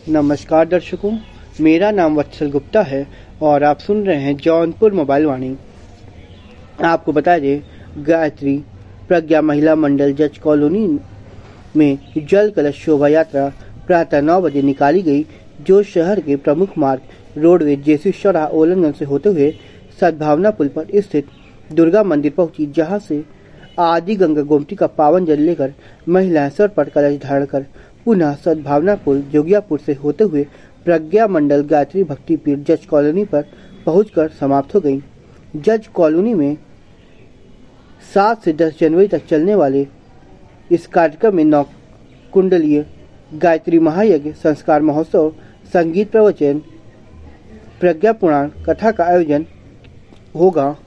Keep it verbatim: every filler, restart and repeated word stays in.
नमस्कार दर्शकों, मेरा नाम वत्सल गुप्ता है और आप सुन रहे हैं जौनपुर मोबाइल वाणी। आपको बता दें, गायत्री प्रज्ञा महिला मंडल जज कॉलोनी में जल कलश शोभा यात्रा प्रातः नौ बजे निकाली गई, जो शहर के प्रमुख मार्ग रोडवेज जेसी चौराहा ओलनगंज से होते हुए सद्भावना पुल पर स्थित दुर्गा मंदिर पहुंची, जहां से आदि गंगा गोमती का पावन जल लेकर महिलाएं सर पर कलश धारण कर पुनः सद्भावना पुल जोगियापुर से होते हुए प्रज्ञा मंडल गायत्री भक्ति पीठ जज कॉलोनी पर पहुंचकर समाप्त हो गई। जज कॉलोनी में सात से दस जनवरी तक चलने वाले इस कार्यक्रम में नौ कुंडलीय गायत्री महायज्ञ, संस्कार महोत्सव, संगीत प्रवचन, प्रज्ञा पुराण कथा का आयोजन होगा।